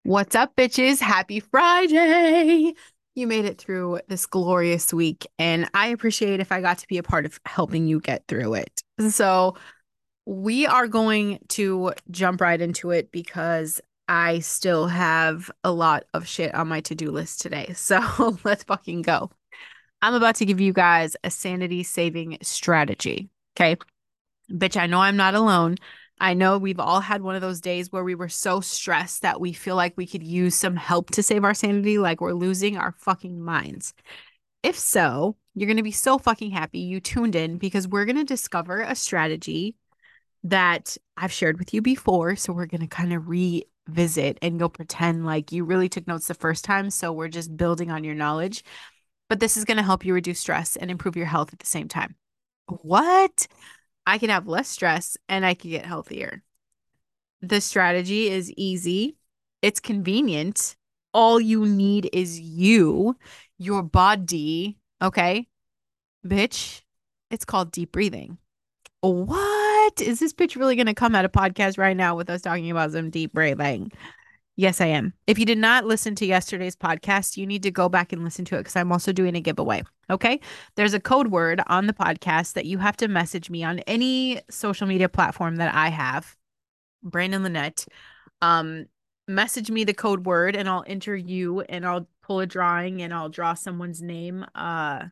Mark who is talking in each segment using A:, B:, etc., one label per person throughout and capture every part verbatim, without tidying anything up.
A: What's up, bitches? Happy Friday. You made it through this glorious week, and I appreciate if I got to be a part of helping you get through it. So, we are going to jump right into it because I still have a lot of shit on my to-do list today. So, let's fucking go. I'm about to give you guys a sanity saving strategy. Okay. Bitch, I know I'm not alone. I know we've all had one of those days where we were so stressed that we feel like we could use some help to save our sanity, like we're losing our fucking minds. If so, you're going to be so fucking happy you tuned in because we're going to discover a strategy that I've shared with you before. So we're going to kind of revisit and go pretend like you really took notes the first time. So we're just building on your knowledge. But this is going to help you reduce stress and improve your health at the same time. What? I can have less stress and I can get healthier. The strategy is easy. It's convenient. All you need is you, your body. Okay, bitch. It's called deep breathing. What? Is this bitch really going to come at a podcast right now with us talking about some deep breathing? Yes, I am. If you did not listen to yesterday's podcast, you need to go back and listen to it because I'm also doing a giveaway. Okay. There's a code word on the podcast that you have to message me on any social media platform that I have, Brandon Lynette. Um, Message me the code word and I'll enter you and I'll pull a drawing and I'll draw someone's name. Uh,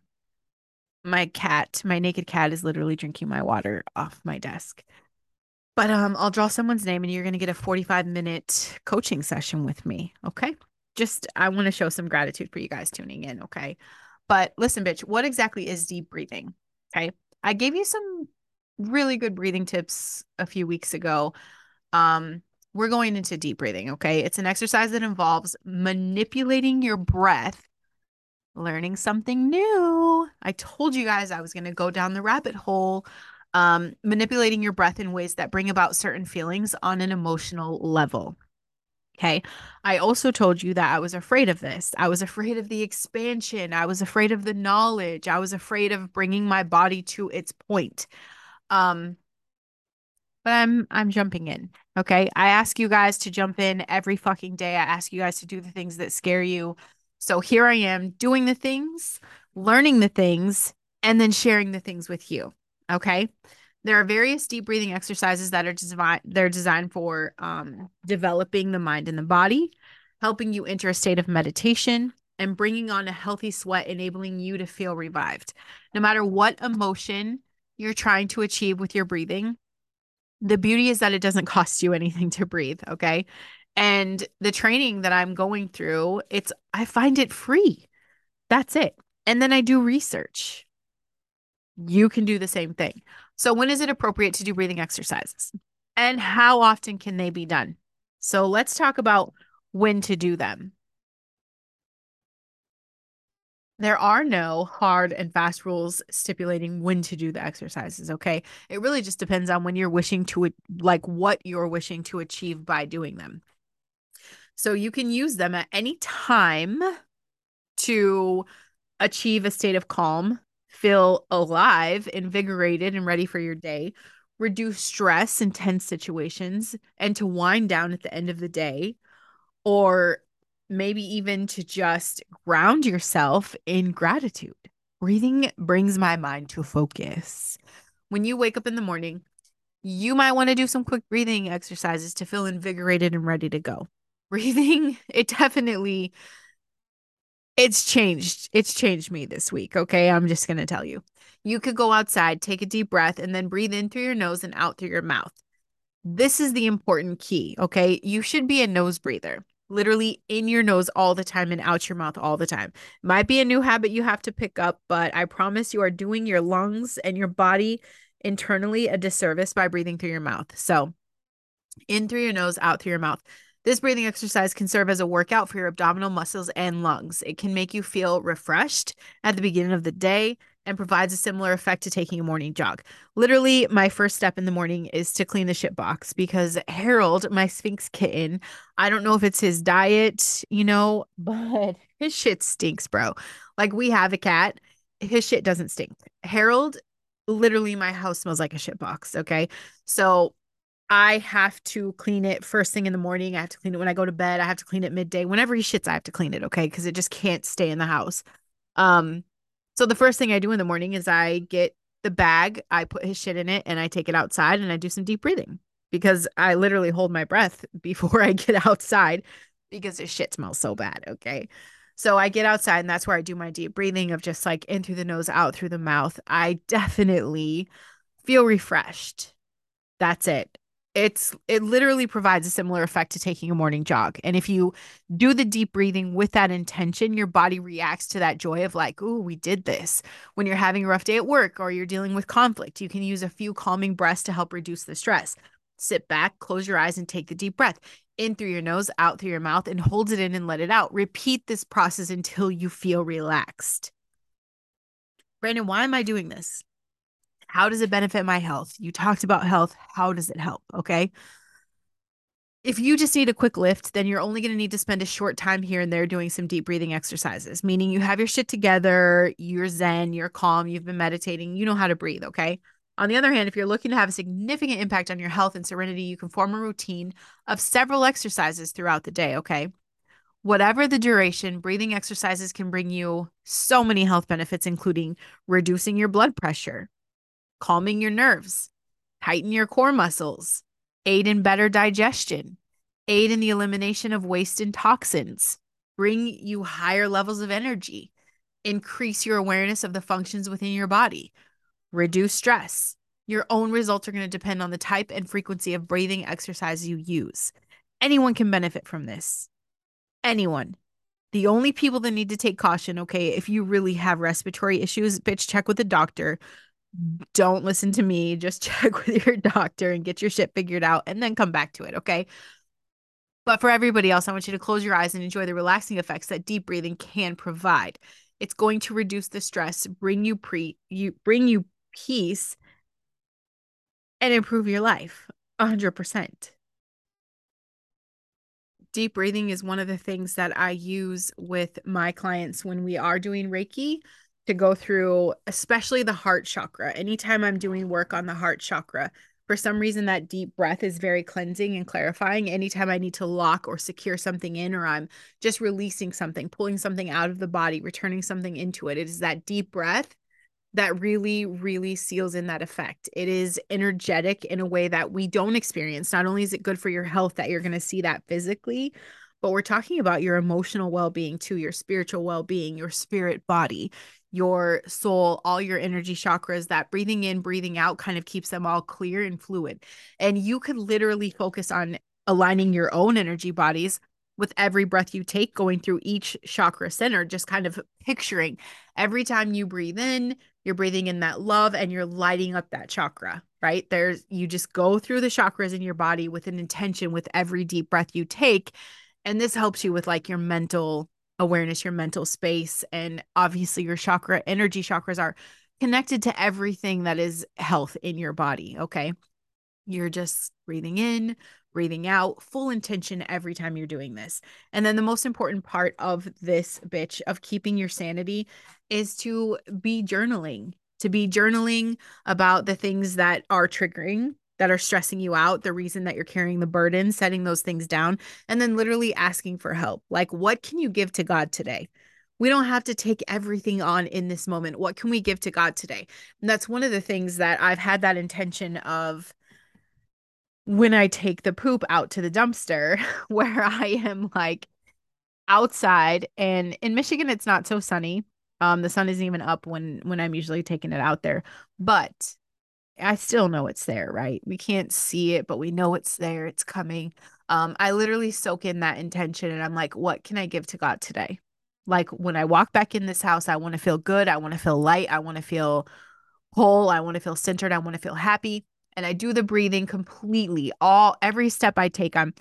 A: my cat, my naked cat is literally drinking my water off my desk. But um, I'll draw someone's name and you're going to get a forty-five minute coaching session with me. Okay. Just, I want to show some gratitude for you guys tuning in. Okay. But listen, bitch, what exactly is deep breathing? Okay. I gave you some really good breathing tips a few weeks ago. Um, we're going into deep breathing. Okay. It's an exercise that involves manipulating your breath, learning something new. I told you guys I was going to go down the rabbit hole, um, manipulating your breath in ways that bring about certain feelings on an emotional level. Okay. I also told you that I was afraid of this. I was afraid of the expansion. I was afraid of the knowledge. I was afraid of bringing my body to its point. Um, but I'm I'm jumping in. Okay. I ask you guys to jump in every fucking day. I ask you guys to do the things that scare you. So here I am doing the things, learning the things, and then sharing the things with you. Okay. There are various deep breathing exercises that are designed they're designed for um, developing the mind and the body, helping you enter a state of meditation, and bringing on a healthy sweat, enabling you to feel revived. No matter what emotion you're trying to achieve with your breathing, the beauty is that it doesn't cost you anything to breathe, okay? And the training that I'm going through, it's I find it free. That's it. And then I do research. You can do the same thing. So when is it appropriate to do breathing exercises? And how often can they be done? So let's talk about when to do them. There are no hard and fast rules stipulating when to do the exercises, okay? It really just depends on when you're wishing to, like, what you're wishing to achieve by doing them. So you can use them at any time to achieve a state of calm, feel alive, invigorated, and ready for your day, reduce stress in tense situations, and to wind down at the end of the day, or maybe even to just ground yourself in gratitude. Breathing brings my mind to focus. When you wake up in the morning, you might want to do some quick breathing exercises to feel invigorated and ready to go. Breathing, it definitely it's changed. It's changed me this week, okay? I'm just going to tell you. You could go outside, take a deep breath, and then breathe in through your nose and out through your mouth. This is the important key, okay? You should be a nose breather, literally in your nose all the time and out your mouth all the time. Might be a new habit you have to pick up, but I promise you are doing your lungs and your body internally a disservice by breathing through your mouth. So, in through your nose, out through your mouth. This breathing exercise can serve as a workout for your abdominal muscles and lungs. It can make you feel refreshed at the beginning of the day and provides a similar effect to taking a morning jog. Literally, my first step in the morning is to clean the shit box because Harold, my Sphinx kitten, I don't know if it's his diet, you know, but his shit stinks, bro. Like, we have a cat, his shit doesn't stink. Harold, literally, my house smells like a shit box. Okay. So, I have to clean it first thing in the morning. I have to clean it when I go to bed. I have to clean it midday. Whenever he shits, I have to clean it, okay? Because it just can't stay in the house. Um, so the first thing I do in the morning is I get the bag, I put his shit in it, and I take it outside and I do some deep breathing because I literally hold my breath before I get outside because his shit smells so bad, okay? So I get outside and that's where I do my deep breathing of just like in through the nose, out through the mouth. I definitely feel refreshed. That's it. It's it literally provides a similar effect to taking a morning jog. And if you do the deep breathing with that intention, your body reacts to that joy of like, "Ooh, we did this." When you're having a rough day at work or you're dealing with conflict, you can use a few calming breaths to help reduce the stress. Sit back, close your eyes and take the deep breath. In through your nose, out through your mouth and hold it in and let it out. Repeat this process until you feel relaxed. Brandon, why am I doing this? How does it benefit my health? You talked about health. How does it help? Okay. If you just need a quick lift, then you're only going to need to spend a short time here and there doing some deep breathing exercises, meaning you have your shit together, you're zen, you're calm, you've been meditating, you know how to breathe. Okay. On the other hand, if you're looking to have a significant impact on your health and serenity, you can form a routine of several exercises throughout the day. Okay. Whatever the duration, breathing exercises can bring you so many health benefits, including reducing your blood pressure, calming your nerves, tighten your core muscles, aid in better digestion, aid in the elimination of waste and toxins, bring you higher levels of energy, increase your awareness of the functions within your body, reduce stress. Your own results are going to depend on the type and frequency of breathing exercise you use. Anyone can benefit from this. Anyone. The only people that need to take caution, okay, if you really have respiratory issues, bitch, check with a doctor. Don't listen to me. Just check with your doctor and get your shit figured out and then come back to it, okay? But for everybody else, I want you to close your eyes and enjoy the relaxing effects that deep breathing can provide. It's going to reduce the stress, bring you pre you bring you peace and improve your life one hundred percent. Deep breathing is one of the things that I use with my clients when we are doing Reiki to go through, especially the heart chakra. Anytime I'm doing work on the heart chakra, for some reason, that deep breath is very cleansing and clarifying. Anytime I need to lock or secure something in, or I'm just releasing something, pulling something out of the body, returning something into it, it is that deep breath that really, really seals in that effect. It is energetic in a way that we don't experience. Not only is it good for your health that you're going to see that physically, but we're talking about your emotional well-being too, your spiritual well-being, your spirit body, your soul, all your energy chakras. That breathing in, breathing out kind of keeps them all clear and fluid. And you could literally focus on aligning your own energy bodies with every breath you take, going through each chakra center, just kind of picturing every time you breathe in, you're breathing in that love and you're lighting up that chakra, right? There's, you just go through the chakras in your body with an intention with every deep breath you take. And this helps you with like your mental awareness, your mental space. And obviously, your chakra, energy chakras are connected to everything that is health in your body. Okay. You're just breathing in, breathing out, full intention every time you're doing this. And then the most important part of this bitch of keeping your sanity is to be journaling, to be journaling about the things that are triggering, that are stressing you out, the reason that you're carrying the burden, setting those things down, and then literally asking for help. Like, what can you give to God today? We don't have to take everything on in this moment. What can we give to God today? And that's one of the things that I've had that intention of when I take the poop out to the dumpster, where I am like outside, and in Michigan it's not so sunny. Um, the sun isn't even up when when I'm usually taking it out there, but I still know it's there, right? We can't see it, but we know it's there. It's coming. Um, I literally soak in that intention and I'm like, what can I give to God today? Like when I walk back in this house, I want to feel good. I want to feel light. I want to feel whole. I want to feel centered. I want to feel happy. And I do the breathing completely. All every step I take, I'm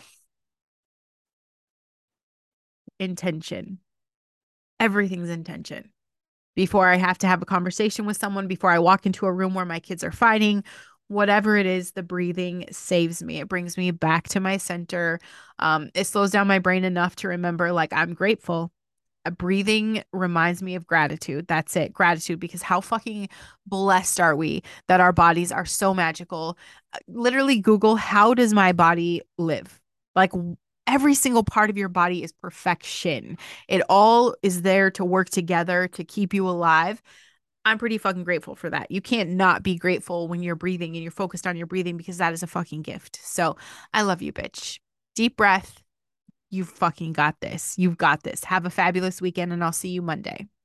A: intention. Everything's intention. Before I have to have a conversation with someone, before I walk into a room where my kids are fighting, whatever it is, the breathing saves me. It brings me back to my center. Um, it slows down my brain enough to remember, like, I'm grateful. Uh, Breathing reminds me of gratitude. That's it. Gratitude, because how fucking blessed are we that our bodies are so magical. Uh, Literally Google, how does my body live? Like w- every single part of your body is perfection. It all is there to work together to keep you alive. I'm pretty fucking grateful for that. You can't not be grateful when you're breathing and you're focused on your breathing because that is a fucking gift. So I love you, bitch. Deep breath. You fucking got this. You've got this. Have a fabulous weekend, and I'll see you Monday.